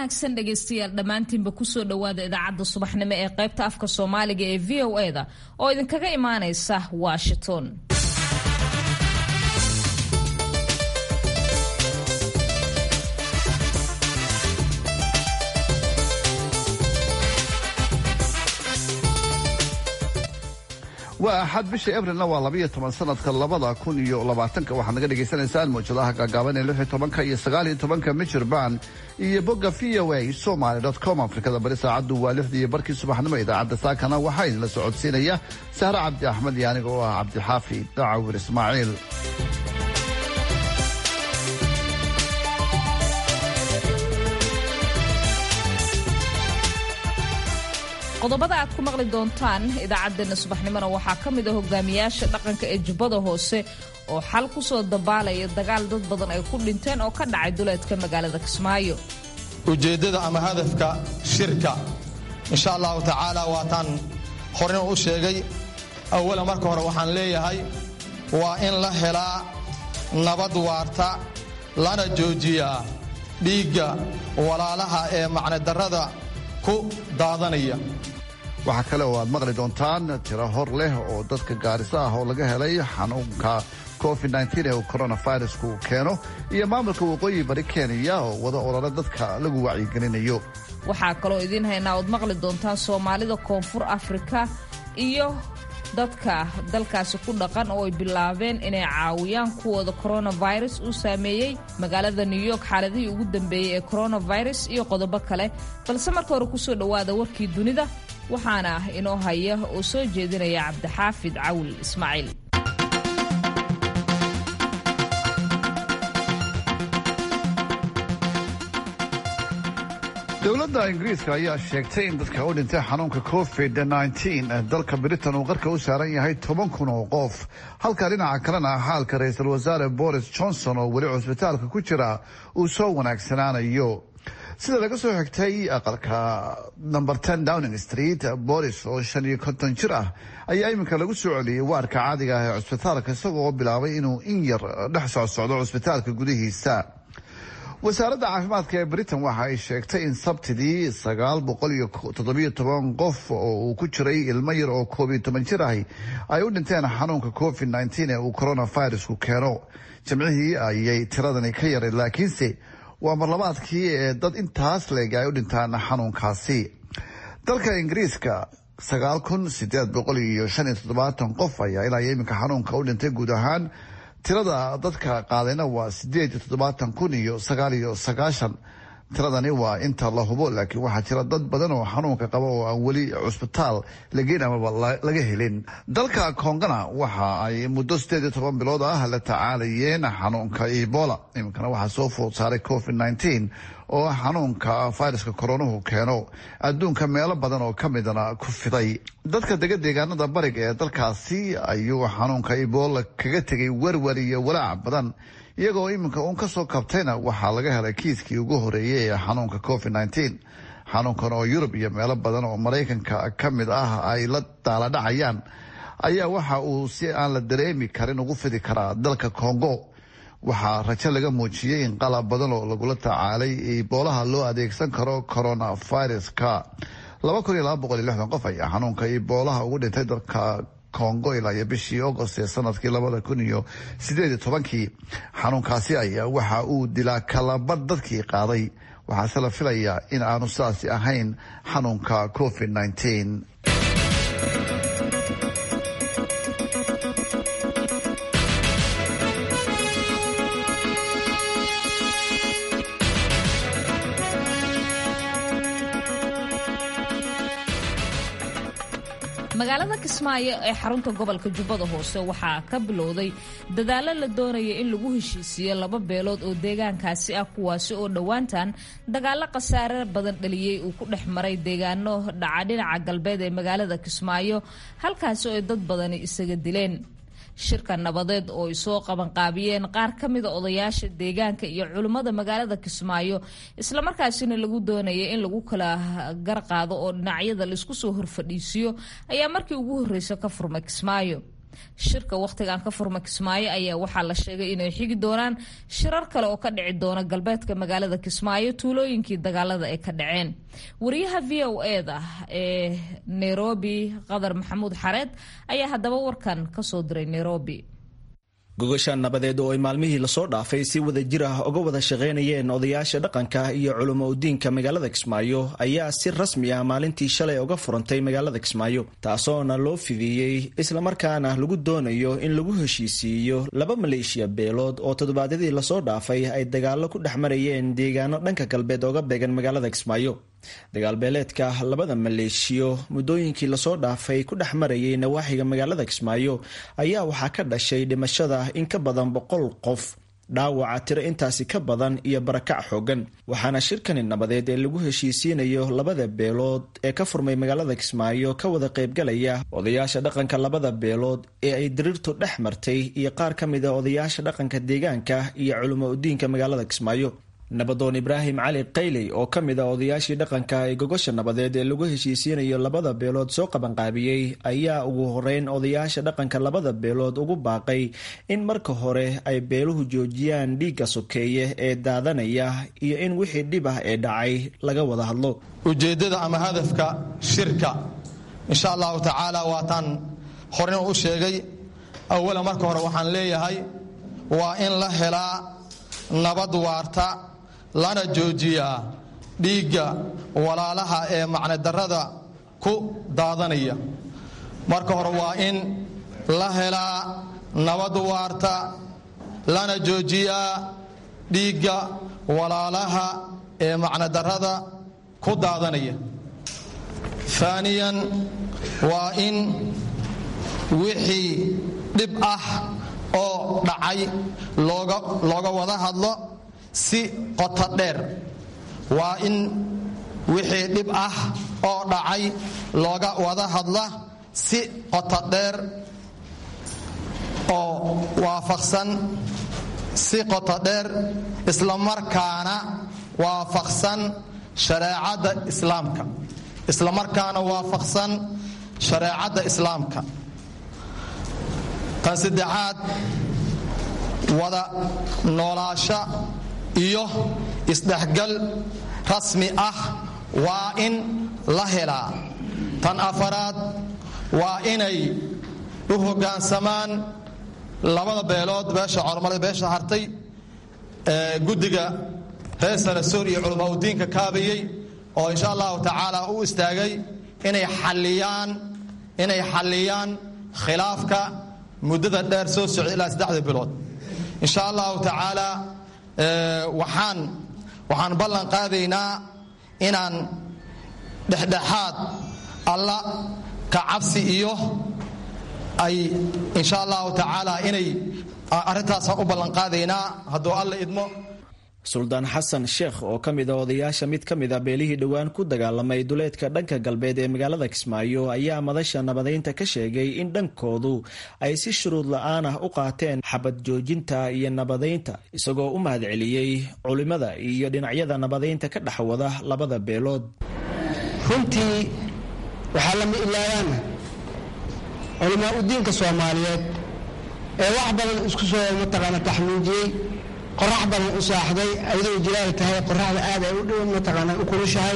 wanaagsan dhegaystayaal dhammaantiinba kusoo dhowaada idaacadda subaxnimo ee qaybta afka soomaaliga ee VOA-da oo idinkaga imaanaysa Washington. waa axad bisha Abriilna waa 12 sanadka 2020 waxaad naga dhageysanaysaan muujadaha gaagaaban ee 16 iyo 19 mijirbaan iyo bogga voasomali.com. Afrikada bari saacadu waa 6:00 subaxnimo. idaacadda saakana waxaa idinla socodsiinaya Sahra Cabdi Axmed iyo aniga oo ah Cabdi Xaafi Dacawir Ismaaciil. qodobada aad ku maqli doontaan idaacadeena subaxnimona waxaa ka mid ah hogaamiyaasha dhaqanka ee Jubbada Hoose oo xal ku soo dabaalaya dagaal dad badan ay ku dhinteen oo ka dhacay duleedka magaalada Kismaayo. ujeedada ama hadafka shirka insha Allah taala waa tan horena u sheegay awala marka hore waxaan leeyahay waa in la helaa nabad waarta lana joojiyaa dhiigga walaalaha ee macna darrada ku daadanaya. waxaa kale oo aad maqli doontaan tiro hor leh oo dadka gaarisa ah oo laga helay xanuunka COVID-19 ee coronavirusku keeno iyo maamulka waqooyi bari Kenya oo wada olole dadka lagu wacyigelinayo. waxaa kaloo idin haynaa ood maqli doontaan Soomaalida Koonfur Afrika iyo dadka dalkaasi ku dhaqan oo ay bilaabeen inay caawiyaan kuwooda coronavirus uu saameeyey magaalada New York xaaladihii ugu dambeeyey ee coronavirus iyo qodobo kale. balse marka hore kusoo dhowaada warkii dunida waxaana inoo haya oo soo jeedinaya Cabdixaafid Cawl Ismaaciil. dowladda Ingiriiska ayaa sheegtay in dadka u dhintay xanuunka COVID-19 dalka Britain uu qarka u saaran yahay 10,000 oo qof, halka dhinaca kalena xaalka ra'iisul wasaare Boris Johnson oo weli cusbitaalka ku jira uu soo wanaagsanaanayo. sida laga soo xigtay aqalka number 10 Downing Street, Boris oo 55 jir ah ayaa iminka lagu soo celiyay waarka caadiga ah ee cusbitaalka isagoo bilaabay inuu in yar dhex socdo cusbitaalka gudihiisa. wasaaradda caafimaadka ee Britain waxa ay sheegtay in sabtidii 917 qof oo uu ku jiray ilmo yar oo 12 jir ah ay u dhinteen xanuunka COVID-19 ee uu coronavirusku keeno. jimcihii ayay tiradani ka yaray, laakiinse waa marlabaadkii ee dad intaas leeg ay u dhintaan xanuunkaasi. dalka Ingiriiska 9,875 qof ayaa ilaa iminka xanuunka u dhintay. guud ahaan tirada dadka qaadayna waa 8,999. tiradani waa inta la hubo, laakiin waxaa jira dad badan oo xanuunka qaba oo aan weli cusbitaal lageyn amaba laga helin. dalka Kongana waxa ay muddo 18 bilood ah la tacaalayeen xanuunka Ebola. iminkana waxaa soo food saaray COVID-19 oo xanuunka fayraska koronuhu keeno adduunka meelo badan oo ka midana ku fiday. dadka deegaanada bariga ee dalkaasi ayuu xanuunka Ebola kaga tegay warwar iyo walaac badan, iyagoo iminka uun ka soo kabtayna waxaa laga helay kiiskii ugu horeeyay ee xanuunka COVID-19. xanuunkan oo Yurub iyo meelo badan oo Maraykanka ka mid ah ay la daaladhacayaan ayaa waxa uu si aan la dareemi karin ugu fidi karaa dalka Congo. waxaa rajo laga muujiyey in qalab badan oo lagula tacaalay Ebola loo adeegsan karo coronaviruska. 2,260 qof ayaa xanuunka Ebola ugu dhintay dalka Congo ilaa iyo bishii August ee sanadkii 2018. xanuunkaasi ayaa waxa uu dilaa kalabar dadkii qaaday. waxaase la filayaa in aanu saasi ahayn xanuunka COVID-19. magaalada Kismaayo ee xarunta gobolka Jubbada Hoose waxaa ka bilowday dadaalo la doonaya in lagu heshiisiyo laba beelood oo deegaankaasi ah, kuwaasi oo dhowaantan dagaalo khasaare badan dhaliyay uu ku dhex maray deegaano dhaca dhinaca galbeed ee magaalada Kismaayo, halkaasi oo dad badani isaga dileen. shirka nabadeed oo ay soo qabanqaabiyeen qaar ka mid ah odayaasha deegaanka iyo culimada magaalada Kismaayo, isla markaasina lagu doonayay in lagu kala garqaado oo dhinacyada la isku soo horfadhiisiyo, ayaa markii ugu horeysay ka furmay Kismaayo. shirka wakhtigan ka furma Kismaayo ayaa waxaa la sheegay inay xigi doonaan shirar kale oo ka dhici doona galbeedka magaalada Kismaayo tuulooyinkii dagaalada ay ka dhaceen. Wariyaha VOA-da ee Nairobi Qadar Maxamuud Xareed ayaa haddaba warkan ka soo diray Nairobi. gogasha nabadeed oo ay maalmihii lasoo dhaafay si wada jir ah uga wada shaqaynayeen odayaasha dhaqanka iyo culimo udiinka magaalada Kismaayo ayaa si rasmi ah maalintii shalay uga furantay magaalada Kismaayo, taasoona loo fidiyey isla markaana lagu doonayo in lagu heshiisiiyo laba maleeshiya beelood oo toddobaadyadii lasoo dhaafay ay dagaalo ku dhex marayeen deegaano dhanka galbeed uga beegan magaalada Kismaayo. dagaal beeleedka labada maleeshiyo muddooyinkii lasoo dhaafay ku dhex marayay nawaaxiga magaalada Kismaayo ayaa waxaa ka dhashay dhimashada in ka badan 100 qof, dhaawaca tiro intaasi ka badan iyo barakac xoogan. waxaana shirkani nabadeed ee lagu heshiisiinayo labada beelood ee ka furmay magaalada Kismaayo ka wada qaybgalaya odayaasha dhaqanka labada beelood ee ay diriirtu dhex martay iyo qaar ka mid ah odayaasha dhaqanka deegaanka iyo culimo udiinka magaalada Kismaayo. nabadoon Ibraahim Cali Qayley oo ka mid ah odayaashii dhaqanka ee gogosha nabadeed ee lagu heshiisiinayo labada beelood soo qabanqaabiyey ayaa ugu horeyn odayaasha dhaqanka labada beelood ugu baaqay in marka hore ay beeluhu joojiyaan dhiigga sokeeye ee daadanaya iyo in wixii dhib ah ee dhacay laga wada hadlo. ujeedada ama hadafka shirka insha Allah taala waa tan horena u sheegay. awala marka hore waxaan leeyahay waa in la helaa nabad waarta lana joojiyaa dhiigga walaalaha ee macna darrada ku daadanaya. marka hore waa in la helaa nabad waarta lana joojiyaa dhiigga walaalaha ee macna darrada ku daadanaya. ثانيا waa in wixii dhib ah oo dhacay looga wada hadlo si qoto dheer. waa in wixii dhib ah oo dhacay looga wada hadla si qoto dheer oo waafaqsan si qoto dheer isla markaana waafaqsan shareecada islaamka tan saddexaad wada noolaasho iyo isdhexgal rasmi ah waa in la helaa. tan afaraad waa inay u hoggaansamaan labada beelood beesha cormale beesha hartay guddiga reer Sarasoor iyo culimo udiinka kaabayay oo insha Allah taala u istaagay inay xalliyaan khilaafka muddada dheer soo socday ilaa 3 bilood. insha Allah taala waxaan ballan qaadaynaa inaan dhexdhexaad alla ka cabsi iyo ay insha Allah taala inay arintaas u ballan qaadaynaa hadduu alla idmo. suldaan xasan sheekh oo ka mid ah odayaasha mid ka mid ah beelihii dhowaan ku dagaalamay duleedka dhanka galbeed ee magaalada Kismaayo ayaa madasha nabadeynta ka sheegay in dhankoodu ay si shuruud la'aan ah u qaateen xabad joojinta iyo nabadeynta, isagoo u mahadceliyey culimada iyo dhinacyada nabadeynta ka dhex wada labada beelood. runtii waxaa lama ilaawaan culimo udiinka Soomaaliyeed ee wax badan isku soo mataqaana taxmiijiyey, qorax badan u saaxday ayadoo jilaal tahay qoraxda aad ay u dhow mataqaana u kulushahay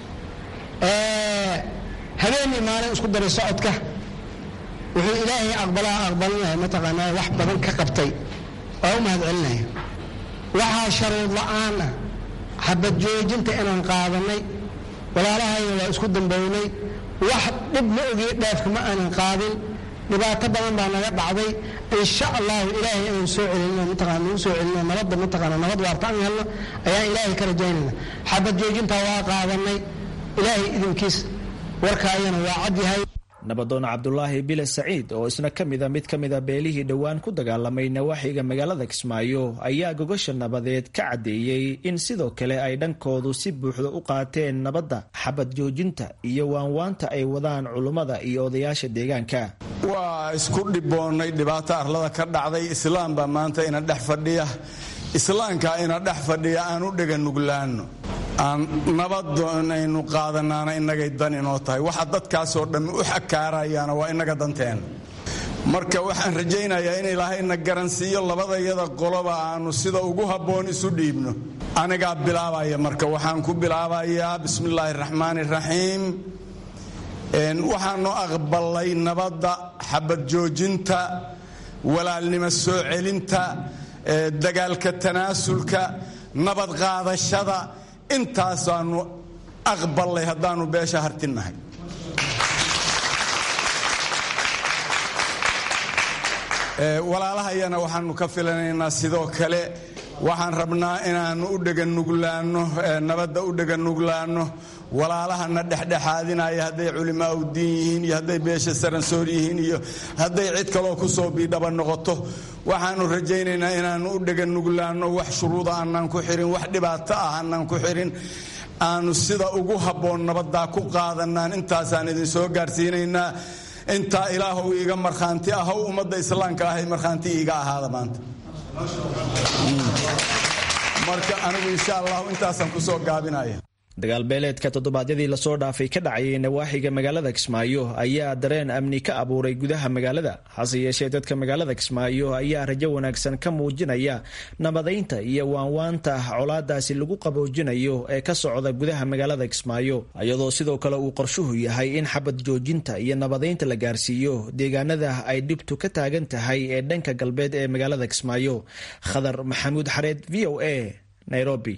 habeenii maalin isku daray socodka wuxuu ilaahay aqbalinahay mataqaana wax badan ka qabtay oo u mahadcelinaya. waxaa sharuud la'aan ah xabad joojinta inaan qaadanay, walaalahayna waa isku dambaynay, wax dhib ma ogiye dhaafka ma aanan qaadin, dhibaato badan baa naga dhacday. insha Allah ilaahay inuu soo celino nabadda mataqaana nabad waarta aan helno ayaan ilaahay ka rajaynayna. xabad joojinta waa qaadanay ilaahay idinkiis warkaayana waa cad yahay. nabadoon Cabdulaahi Bile Saciid oo isna mid ka mid ah beelihii dhowaan ku dagaalamay nawaaxiga magaalada Kismaayo ayaa gogosha nabadeed ka cadeeyay in sidoo kale ay dhankoodu si buuxda u qaateen nabadda, xabad joojinta iyo waanwaanta ay wadaan culimada iyo odayaasha deegaanka. waa isku dhiboonay dhibaato arlada ka dhacday. islaam baa maanta ina dhex fadhiya, islaamka ina dhex fadhiya aan u dhagan nuglaano, aan nabadaynu qaadanaana inagay dan inoo tahay. waxa dadkaasoo dhammi u xakaarayaana waa inaga danteena. marka waxaan rajaynayaa in ilaahayna garansiiyo labadayada qoloba aanu sida ugu habboon isu dhiibno. anigaa bilaabaya marka waxaan ku bilaabayaa bismillaahi raxmaani raxiim. waxaanu aqbalay nabadda, xabad joojinta, walaalnimo soo celinta, dagaalka tanaasulka, nabad qaadashada, intaasaanu aqbalay haddaanu beesha hartinnahay. walaalahayana waxaanu ka filanaynaa sidoo kale. waxaan rabnaa inaannu u dheganuglaanno, nabadda u dheganuglaanno. walaalahana dhexdhexaadinaya hadday culimaa u diin yihiin iyo hadday beesha saransoor yihiin iyo hadday cid kaloo ku soo biidhaba noqoto, waxaannu rajaynaynaa inaannu u dheganuglaanno. wax shuruuda aanaan ku xirin, wax dhibaato ah aanaan ku xirin, aanu sida ugu habboon nabaddaa ku qaadanaan. intaasaan idin soo gaarsiinaynaa. intaa ilaahow iiga markhaanti ahow, ummadda islaamka ahay markhaanti iiga ahaada maanta. marka anigu insha allahu intaasaan ku soo gaabinaya. dagaalbeeleedka toddobaadyadii lasoo dhaafay ka dhacayay nawaaxiga magaalada Kismaayo ayaa dareen amni ka abuuray gudaha magaalada. hase yeeshee dadka magaalada Kismaayo ayaa rajo wanaagsan ka muujinaya nabadaynta iyo waanwaanta colaadaasi lagu qaboojinayo ee ka socda gudaha magaalada Kismaayo, iyadoo sidoo kale uu qorshuhu yahay in xabad joojinta iyo nabadaynta la gaarsiiyo deegaanada ay dhibtu ka taagan tahay ee dhanka galbeed ee magaalada Kismaayo. Khadar Maxamuud Xareed, VOA, Nairobi.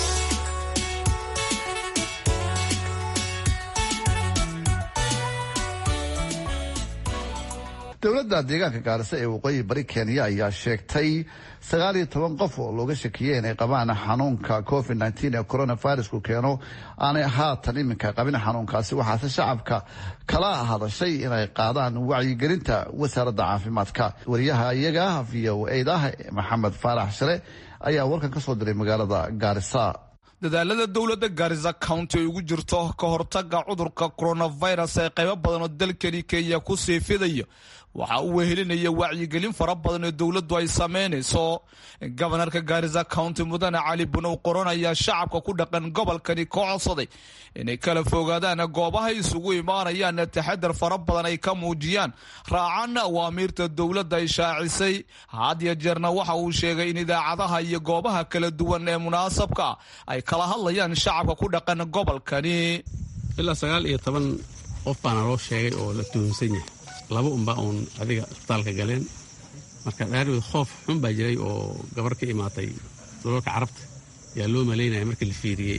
dowladda deegaanka Gaarisa ee waqooyi bari Kenya ayaa sheegtay 19 qof oo looga shakiyay inay qabaan xanuunka COVID-19 ee coronavirus-ku keeno aanay haatan iminka qabin xanuunkaasi. waxaase shacabka kala hadashay inay qaadaan wacyigelinta wasaaradda caafimaadka. wariyaha iyaga VOA Maxamed Faarax Shale ayaa warkan ka soo diray magaalada Gaarisa. dadaalada dowladda Garissa County ay ugu jirto ka hortagga cudurka coronavirus ee qaybo badan oo dalkani Kenya ku sii fidaya waxa uu wehelinaya wacyigelin fara badan oo dowladdu ay sameynayso. gobanarka Garissa County Mudane Cali Bunow Qoron ayaa shacabka ku dhaqan gobolkani ka codsaday inay kala fogaadaan goobaha isugu imaanayaan, taxadar fara badan ay ka muujiyaan, raacaan awaamiirta dowladda ay shaacisay. had iyo jeerna waxa uu sheegay in idaacadaha iyo goobaha kala duwan ee munaasabka ay kala hadlayaan shacabka ku dhaqan gobolkani. ilaa 19 qof baan loo sheegay oo la tuhunsan yahay. laba unbaa uun adiga isbitaalka galeen. marka dhaarwid khoof xun baa jiray oo gabar ka imaatay dalalka carabta yaa loo malaynaya markii la fiiriyey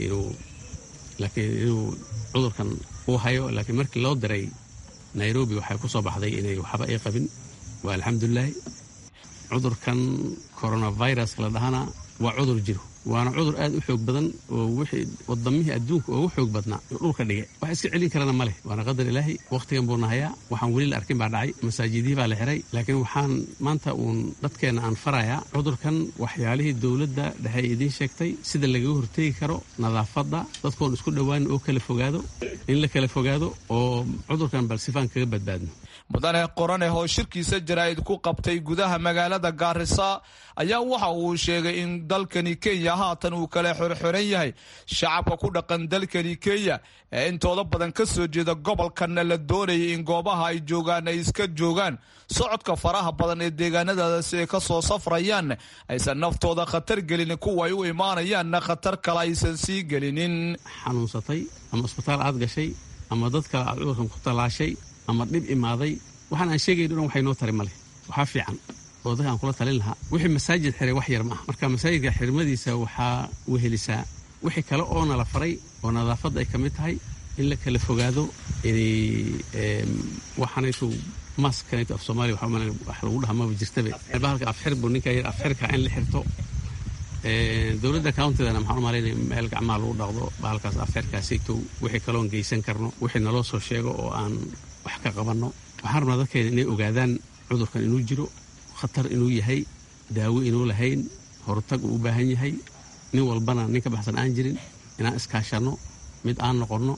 inuu cudurkan uu hayo. laakiin markii loo diray Nairobi waxay ku soo baxday inay waxba ay qabin. waa alxamdulilaahi. cudurkan coronavirus la dhahana waa cudur jiro, waana cudur aad u xoog badan oo wixii wadamihii adduunka ugu xoog badnaa dhulka dhigay. wax iska celin karana ma leh, waana qadar ilaahi. waqtigan buu nahayaa. waxaan weli la arkin baa dhacay, masaajidihii baa la xiray. laakiin waxaan maanta uun dadkeenna aan farayaa cudurkan waxyaalihii dowladda dhexe idiin sheegtay sida lagaga hortegi karo, nadaafadda, dadkoon isku dhowaan oo kala fogaado, in la kala fogaado oo cudurkan bal sifaan kaga badbaadno. mudane Qorane oo shirkiisa jaraa'id ku qabtay gudaha magaalada Gaarisa ayaa waxa uu sheegay in dalkani Kenya haatan uu kala xirxiran yahay. shacabka ku dhaqan dalkani Kenya ee intooda badan ka soo jeeda gobolkan la doonayay in goobaha ay joogaan ay iska joogaan. socodka faraha badan ee deegaanadaasi ay ka soo safrayaan aysan naftooda khatar gelin, kuwa ay u imaanayaanna khatar kale aysan sii gelinin. xanuunsatay ama isbitaal aad gashay ama dadka aad cudurkan ku talaashay ama dhib imaaday, waxaan aan sheegay dhan waxay noo tari male. waxaa fiican oo dadka aan kula talin lahaa wixii masaajid xiray wax yar ma ah. marka masaajidka xirmadiisa waxaa wehelisaa wixii kale oo nala faray oo nadaafadda ay ka mid tahay, in la kala fogaado, inay waxaanaytu maskanaytu af Soomaaliya wax lagu dhaha maba jirtabe. bahalka afxir buu ninka yar afxirka in la xirto. dowladda countydana maxaan u malaynaya meel gacmaha lagu dhaqdo bahalkaas afxirkaasayto. wixii kaloon geysan karno, wixii naloo soo sheego oo aan wax ka qabanno. waxaan rabnaa dadkeena inay ogaadaan cudurkan inuu jiro, khatar inuu yahay, daawo inuu lahayn, hortag uu u baahan yahay. nin walbana nin ka baxsan aan jirin, inaan iskaashanno, mid aan noqonno,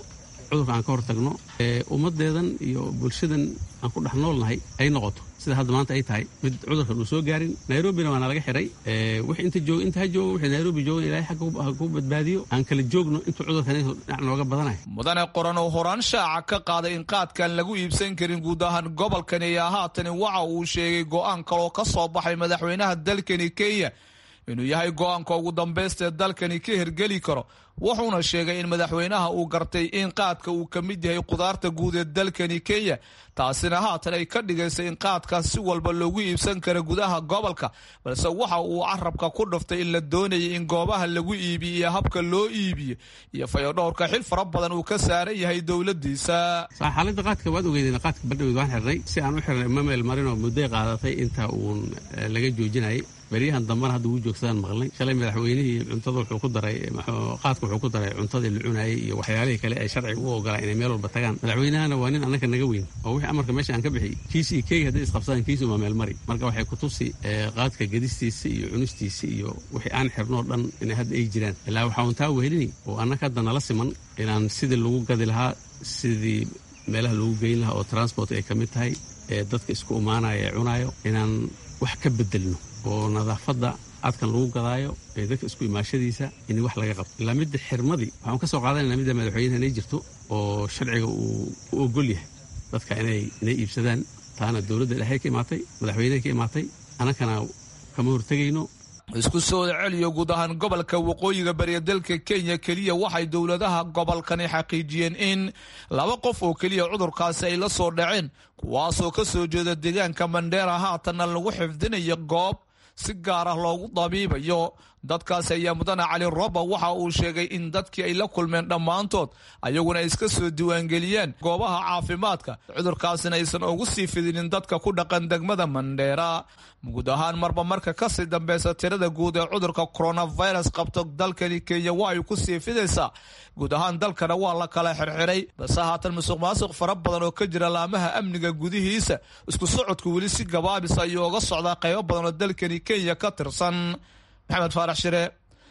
cudurka aan ka hortagno ummaddeedan iyo bulshadan aan ku dhex noolnahay ay noqoto sida hadda maanta ay tahay mid cudurkan uu soo gaarin. nairobina waana laga xiray wixii inta ha joogo wixii nairobi joogan ilaahay xagga ha ku badbaadiyo aan kala joogno intuu cudurkan dhinac nooga badanayo. mudane qoran oo horaan shaaca ka qaaday in qaadkan lagu iibsan karin guud ahaan gobolkan ayaa haatan waxa uu sheegay go'aan kaloo ka soo baxay madaxweynaha dalkani Kenya inuu yahay go'aanka ugu dambaysta ee dalkani ka hirgeli karo. wuxuuna sheegay in madaxweynaha uu gartay in qaadka uu ka mid yahay qudaarta guud ee dalkani Kenya, taasina haatan ay ka dhigaysay in qaadkaas si walba loogu iibsan karo gudaha gobolka, balse waxa uu carabka ku dhuftay in la doonayay in goobaha lagu iibiyo iyo habka loo iibiyo iyo fayadhowrka xil fara badan uu ka saaran yahay dowladiisa. xaaladda qaadka waad ogeydeen, qaadka badhawed waan xirnay si aan u xirnay ma meel marin oo muddo qaadatay inta uun laga joojinayay. beriyahan dambana hadda wuu joogsadaan maqlay. shalay madaxweynihii cuntada wuxuu ku daray qaadka wuxuu ku daray cuntadii la cunayay iyo waxyaalihii kale ay sharciga u ogolaa inay meel walba tagaan. madaxweynahana waa nin annaka naga weyn oo wixii amarka meesha aan ka bixiyey kiisi iyo keegi hadday isqabsadaan kiisi uma meel mari. marka waxay ku tusi qaadka gedistiisa iyo cunistiisa iyo wixii aan xirnoo dhan inay hadda ay jiraan. ilaa waxaa untaa wehelini oo annaka hadda nala siman inaan sidii lagu gadi lahaa, sidii meelaha lagu geyn lahaa oo transport ay ka mid tahay ee dadka isku imaanaya ee cunaayo inaan wax ka bedelno oo nadaafadda adkan lagu gadaayo ee dadka isku imaashadiisa in wax laga qabto. ilaa midda xirmadii waxaan ka soo qaadanayna midda madaxweynaha inay jirto oo sharciga uu u ogol yahay dadka inay iibsadaan. taana dowladda dhexe ka imaatay, madaxweynaha ka imaatay, annakana kama hortegayno. isku soo celiyo guud ahaan gobolka waqooyiga bariya dalka Kenya keliya waxay dowladaha gobolkani xaqiijiyeen in 2 qof oo keliya cudurkaasi ay la soo dhaceen, kuwaasoo ka soo jeeda deegaanka Mandera haatanna lagu xifdinayo goob si gaar ah loogu dabiibayo. dadkaasi ayaa mudane Cali Roba waxa uu sheegay in dadkii ay la kulmeen dhammaantood ayaguna iska soo diiwaangeliyeen goobaha caafimaadka, cudurkaasina aysan ugu sii fidinin dadka ku dhaqan degmada Mandera. guud ahaan marba marka kasii dambeysa tirada guud ee cudurka coronavirus qabto dalkani Kenya waa ay ku sii fidaysaa. guud ahaan dalkana waa la kala xirxiray, balse haatan musuqmaasuq fara badan oo ka jira laamaha amniga gudihiisa. isku socodku weli si gabaabis ayuu uga socdaa qaybo badan oo dalkani Kenya ka tirsan. maxamed faarax shire,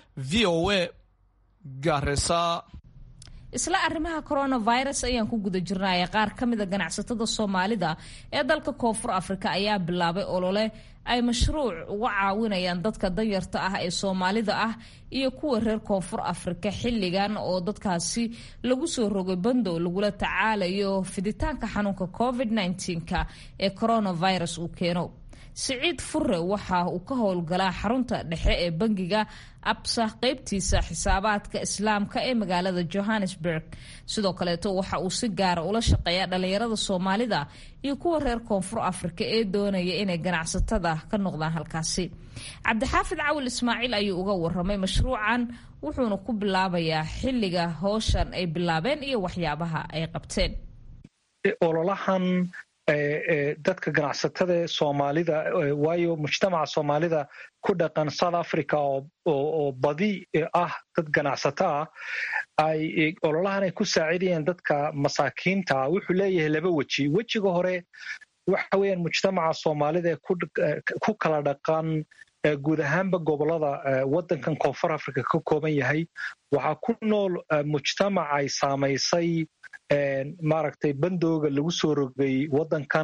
VOA, Garissa. isla arrimaha coronavirus ayaan ku guda jirnay. qaar ka mid a ganacsatada Soomaalida ee dalka Koonfur Afrika ayaa bilaabay olole ay mashruuc uga caawinayaan dadka danyarta ah ee Soomaalida ah iyo kuwa reer Koonfur Afrika xilligan oo dadkaasi lagu soo rogay bando lagula tacaalayo fiditaanka xanuunka COVID-19 ee coronavirus uu keeno. Siciid Furre waxa uu ka howlgalaa xarunta dhexe ee bangiga Absa qaybtiisa xisaabaadka islaamka ee magaalada Johannesburg. sidoo kaleeto waxa uu si gaar ah ula shaqeeyaa dhalinyarada Soomaalida iyo kuwa reer Koonfur Afrika ee doonaya inay ganacsatada ka noqdaan halkaasi. Cabdixaafid Cawil Ismaaciil ayuu uga warramay mashruucan, wuxuuna ku bilaabayaa xilliga hawshan ay bilaabeen iyo waxyaabaha ay qabteen. ololahan dadka ganacsatada Soomaalida waayo mujtamaca Soomaalida ku dhaqan South Africa oo badi ah dad ganacsato ah ay ololahan ay ku saacidayaan dadka masaakiinta. wuxuu leeyahay 2 waji. wajiga hore waxa weeyaan mujtamaca Soomaalida ku kala dhaqan guud ahaanba gobolada wadankan Koonfur Afrika ka kooban yahay. waxaa ku nool mujtamac ay saamaysay maaragtay bandooga lagu soo rogay wadankan,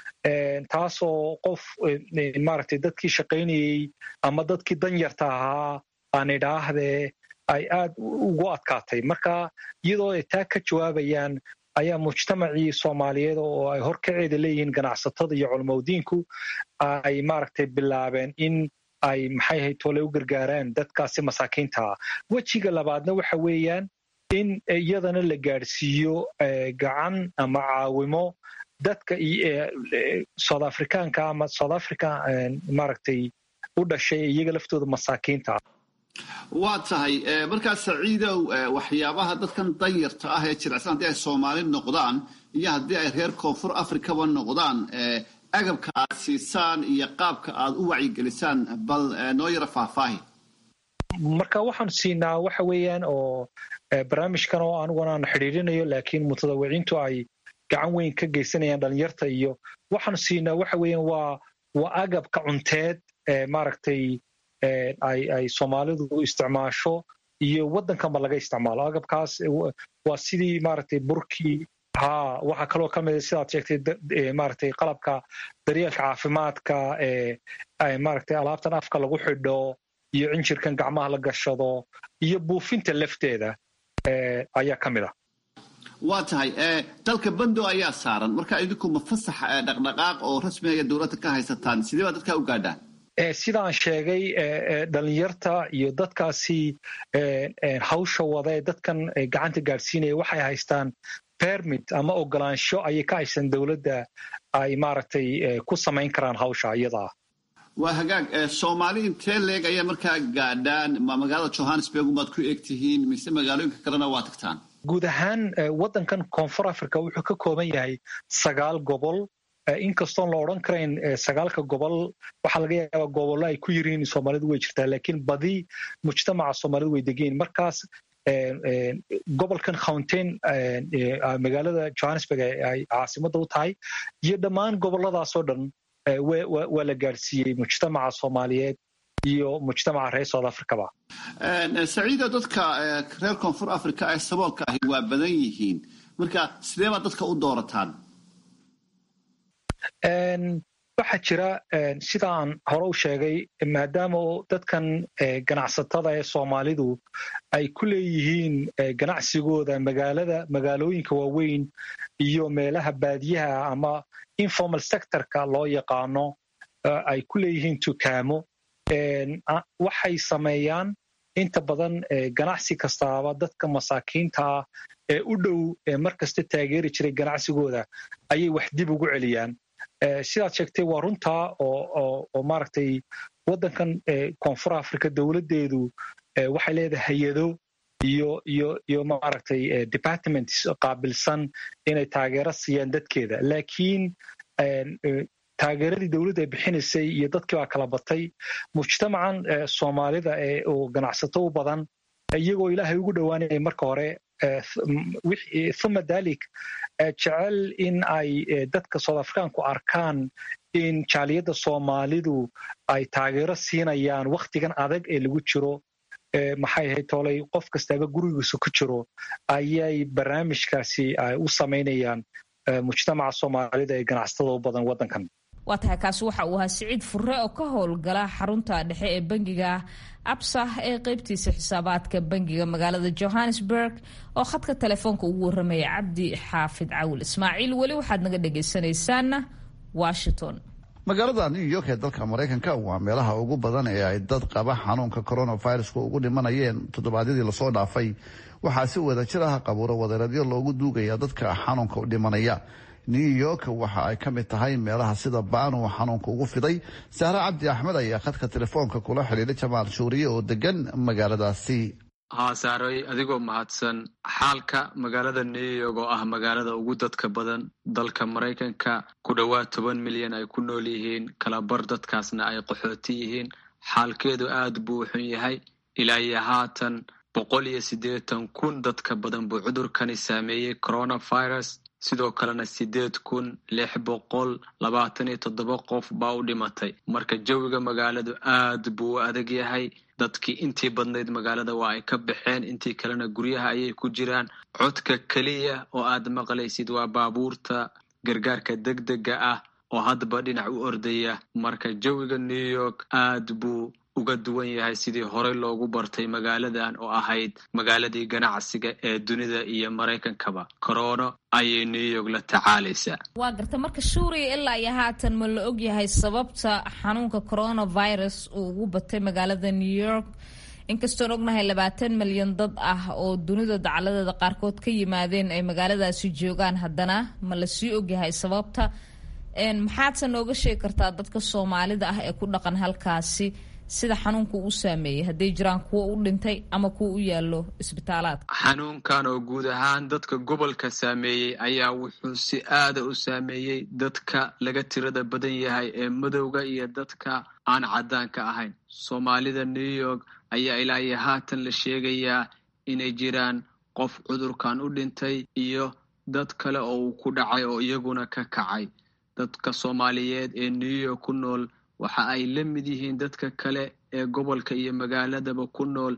taasoo qof maaragtay dadkii shaqaynayay ama dadkii danyarta ahaa aan idhaahdee ay aad ugu adkaatay. marka iyadoo ay taa ka jawaabayaan ayaa mujtamacii Soomaaliyeed oo ay horkaceeda leeyihiin ganacsatada iyo culimadiinku ay maaragtay bilaabeen in ay maxay ahayd tole u gargaaraan dadkaasi masaakiinta ah. wejiga labaadna waxa weeyaan in iyadana la gaadhsiiyo gacan ama caawimo dadka South Africaanka ama South Africa maaragtay u dhashay iyaga laftooda masaakiinta. waa tahay markaas Saciidow, waxyaabaha dadkan danyarta ah ee jilicsan haddii ay Soomaali noqdaan iyo haddii ay reer Koonfur Afrikaba noqdaan, agabka aad siisaan iyo qaabka aad u wacyigelisaan bal noo yara faahfaahi. marka waxaan siinaa waxa weeyaan oo barnaamijkan oo aniguna aan xiriirinayo laakiin mutadawiciintu ay gacan weyn ka geysanayaan dhalinyarta iyo waxaan siinaa waxa weeyaan waa agabka cunteed maaragtay ay Soomaalidu isticmaasho iyo waddankanba laga isticmaalo. Agabkaas waa sidii maaragtay burkii waxaa kaloo ka mid sidaad sheegtay maaragtay qalabka daryeelka caafimaadka maaragtay alaabtan afka lagu xidho iyo injirkan gacmaha la gashado iyo buufinta lafteeda ayaa ka mid ah. waa tahay dalka bando ayaa saaran marka idinku ma fasax dhaqdhaqaaq oo rasmi ah dowladda ka haysataan sidee baa dadka u gaadhaan? Sidaan sheegay dhalinyarta iyo dadkaasi hawsha wada ee dadkan gacanta gaadhsiinaya waxay haystaan permit ama ogolaansho ayay ka haysan dowladda ay maaragtay ku samayn karaan hawsha iyada. waa hagaag Soomaali intee leeg ayaa markaa gaadhaan ma magaalada Johannesburg umaad ku eegtihiin mise magaalooyinka kalena waa tagtaan? guud ahaan waddankan Koonfur Afrika wuxuu ka kooban yahay 9 gobol. Inkastoo la odhan karayn 9 gobol waxaa laga yaabaa gobollo ay ku yiriin Soomaalidu way jirtaa laakiin badi mujtamaca Soomaalidu way degan markaas gobolkan Gauteng magaalada Johannesburg ay caasimadda u tahay iyo dhammaan gobolladaas oo dhan waa la gaarsiiyey mujtamaca Soomaaliyeed iyo mujtamaca reer South Africa ba. Saciida dadka reer Koonfur Afrika ay saboolka ahi waa badan yihiin marka sidee baa dadka u doorataan? waxaa jira sidaan hore u sheegay maadaama dadkan ganacsatada ee Soomaalidu ay ku leeyihiin ganacsigooda magaalooyinka waaweyn iyo meelaha baadiyaha ama informal sectorka loo yaqaano ay ku leeyihiin dukaamo waxay sameeyaan inta badan ganacsi kastaaba dadka masaakiinta ah ee u dhow markasta taageeri jiray ganacsigooda ayay wax dib ugu celiyaan. sidaad sheegtay waa runtaa oo maaragtay waddankan Koonfur Afrika dowladdeedu waxay leedahay hay'ado iyo maaragtay departments qaabilsan inay taageero siiyaan dadkeeda laakiin taageeradii dowladda ay bixinaysay iyo dadkii baa kala batay. mujtamacan Soomaalida oo ganacsato u badan iyagoo ilaahay ugu dhowaanayay marka hore thumma dalik jecel in ay dadka South Africaanku arkaan in jaaliyadda Soomaalidu ay taageero siinayaan wakhtigan adag ee lagu jiro maxay ahayd toolay qof kastaba gurigiisa ku jiro ayay barnaamijkaasi u samaynayaan mujtamaca Soomaalida ee ganacsatada u badan waddankan. waa tahay kaasi waxa uu ahaa Siciid Furre oo ka howlgala xarunta dhexe ee bangiga Absa ee qaybtiisa xisaabaadka bangiga magaalada Johannesburg oo khadka telefoonka ugu waramaya Cabdi Xaafid Cawl Ismaaciil. weli waxaad naga dhagaysanaysaan Washington. magaalada New York ee dalka Mareykanka waa meelaha ugu badan ee ay dad qaba xanuunka coronavirus ugu dhimanayeen toddobaadyadii la soo dhaafay. waxaa si wadajir ah qabuuro wadareedyo loogu duugaya dadka xanuunka u dhimanaya. New York waxa ay ka mid tahay meelaha sida baan uu xanuunka ugu fiday. Sahra Cabdi Axmed ayaa khadka telefoonka kula xiriiray Jamaal Shuuriye oo degan magaaladaasi. Saaray adigoo mahadsan. xaalka magaalada New York oo ah magaalada ugu dadka badan dalka Mareykanka ku dhawaad 10 milyan ay ku nool yihiin kala bar dadkaasna ay qaxooti yihiin. xaalkeedu aad buu xun yahay ilaa iyo haatan 180,000 dadka badan buu cudurkani saameeyay coronavirus. sidoo kalena 8,627 qof baa u dhimatay. marka jawiga magaaladu aad buu u adag yahay. dadkii intii badnayd magaalada waa ay ka baxeen intii kalena guryaha ayay ku jiraan. codka keliya oo aad maqlaysid waa baabuurta gargaarka degdega ah oo hadba dhinac u ordaya. marka jawiga New York aad buu uga duwan yahay sidii horey loogu bartay magaaladan oo ahayd magaaladii ganacsiga ee dunida iyo Mareykankaba. corona ayay New York la tacaalaysaa. waa garta marka Suuriya ilaa iyo haatan ma la og yahay sababta xanuunka coronavirus uu ugu batay magaalada New York inkastoo ognahay 20 milyan dad ah oo dunida dacaladeeda qaarkood ka yimaadeen ay magaaladaasi joogaan haddana ma la sii og yahay sababta. maxaad nooga sheegi kartaa dadka Soomaalida ah ee ku dhaqan halkaasi sida xanuunku u saameeyay hadday jiraan kuwa u dhintay ama kuwa u yaallo isbitaalaadka? xanuunkan oo guud ahaan dadka gobolka saameeyey ayaa wuxuu si aada u saameeyey dadka laga tirada badan yahay ee madowga iyo dadka aan caddaanka ahayn. Soomaalida New York ayaa ilaa iyo haatan la sheegayaa inay jiraan qof cudurkan u dhintay iyo dad kale oo uu ku dhacay oo iyaguna ka kacay. dadka Soomaaliyeed ee New York ku nool waxa ay la mid yihiin dadka kale ee gobolka iyo magaaladaba ku nool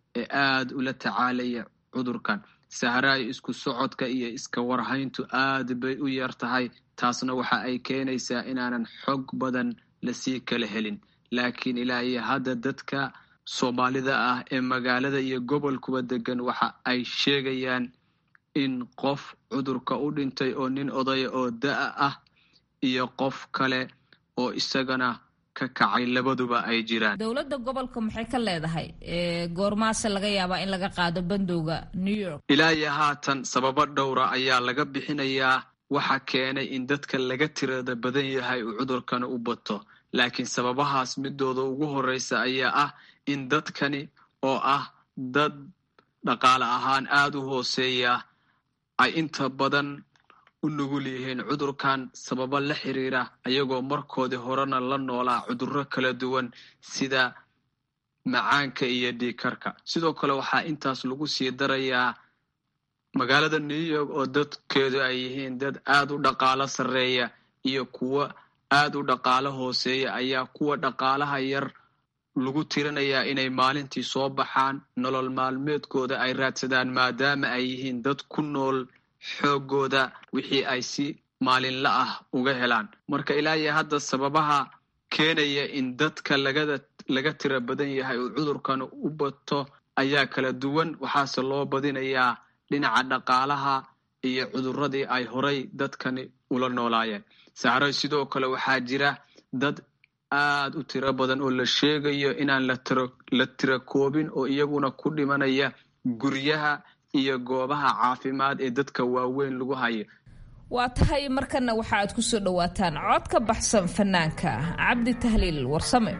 ee aad ula tacaalaya cudurkan. saharaay isku socodka iyo iska warhayntu aad bay u yar tahay. taasna waxa ay keenaysaa inaanan xog badan lasii kala helin. laakiin ilaa iyo hadda dadka Soomaalida ah ee magaalada iyo gobolkuba degan waxa ay sheegayaan in qof cudurka u dhintay oo nin odaya oo da'a ah iyo qof kale oo isagana ka kacay labaduba ay jiraan. dowladda gobolka maxay ka leedahay goormaase laga yaabaa in laga qaado bandowga New York? ilaa iyo haatan sababo dhowra ayaa laga bixinayaa waxa keenay in dadka laga tirada badan yahay uu cudurkan u bato. laakiin sababahaas midooda ugu horeysa ayaa ah in dadkani oo ah dad dhaqaale ahaan aad u hooseeya ay inta badan u nugul yihiin cudurkan sababo la xiriira ayagoo markoodii horena la noolaa cudurro kala duwan sida macaanka iyo dhiigkarka. sidoo kale waxaa intaas lagu sii darayaa magaalada New York oo dadkeedu ay yihiin dad aad u dhaqaale sarreeya iyo kuwa aad u dhaqaale hooseeya ayaa kuwa dhaqaalaha yar lagu tirinayaa inay maalintii soo baxaan nolol maalmeedkooda ay raadsadaan maadaama ay yihiin dad ku nool xoogooda wixii ay si maalinla ah uga helaan. marka ilaa iyo hadda sababaha keenaya in dadka laga tira badan yahay uu cudurkan u bato ayaa kala duwan. waxaase loo badinayaa dhinaca dhaqaalaha iyo cudurradii ay horay dadkani ula noolaayeen. sahray sidoo kale waxaa jira dad aad u tiro badan oo la sheegayo inaan la tira koobin oo iyaguna ku dhimanaya guryaha iyo goobaha caafimaad ee dadka waaweyn lagu hayo. waa tahay markana waxa aad ku soo dhawaataan cod ka baxsan fanaanka Cabdi Tahliil Warsame.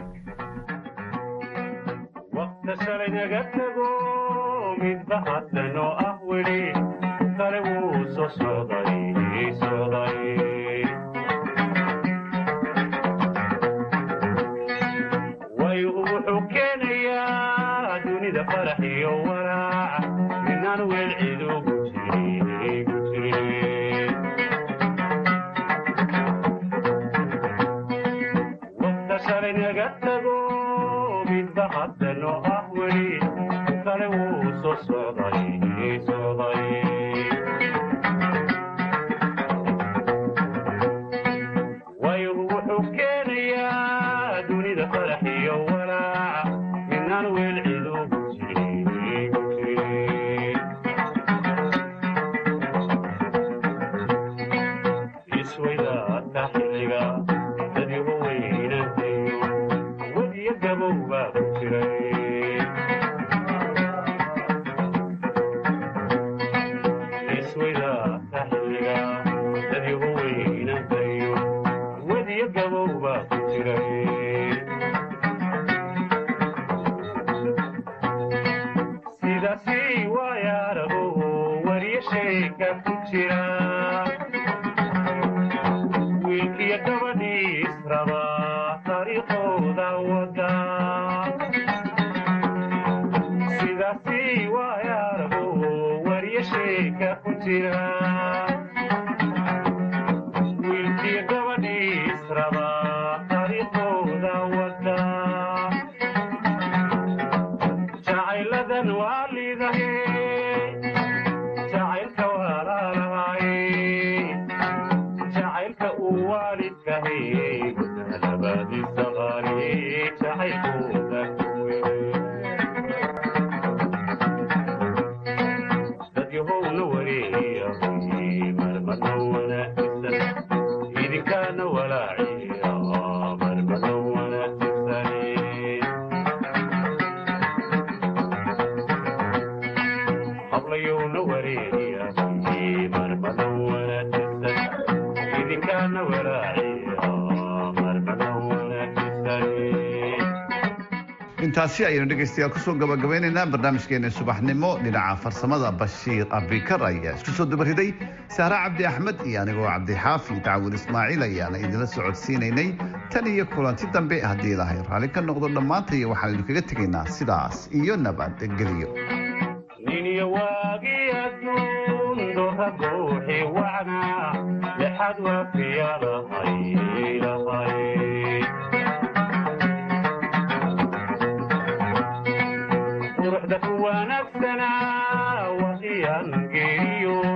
waqti shalay naga tago mid baxsan oo ah weli kale wuu soo socday wuxuu keenayaa dunida farax iyo walaac minaan weel cid ugu jirin. waqta shalay naga tago midba haddan oo ah weli kale wuu soo socday wuxuu keenayaa dunida farax iyo walaac minaan weel cid ugu jirin. isweydaadka xilliga dadyoba weynantayo wadiyo gabow baa ku jiray. isweydaadka xilliga dadyoba weynantayo wadiyo gabow baa ku jiray. sidaasi waayaarago wariyo sheeka ku jira wiilkiyo gabadhii israba taariikhooda wada. sidaasi waayaarago wariyo sheeka ku jira wiilkiyo gabadhii israba taariikhooda wada. jacayladan waa liidahe jacaylka walaalahay jacaylka uu waalidkahay labadiisa qaali jacaylkooda dadyahowna wareeyahay marmarna wanaagsan idinkaana walaaciya marmarna wanaagsan. hablayowna wareeyahay marmarna wanaagsan idinkaana walaaciya marmarna wanaagsan. intaasi ayaynu dhegaystayaal kusoo gabagabaynaynaa barnaamijkeena subaxnimo. dhinaca farsamada Bashiir Abikar ayaa isku soo dabariday. Sahra Cabdi Axmed iyo anigoo Cabdi Xaafi Daawud Ismaaciil ayaana idinla socodsiinaynay. tan iyo kulanti dambe haddii ilaahay raalli ka noqdo dhammaantay waxaan idinkaga tegaynaa sidaas iyo nabadgelyo. niniyo waagii adduun doorra buuxi wacnaa lexad waafiya lahay quruxda ku wanaagsanaa waxiyaan geeriyo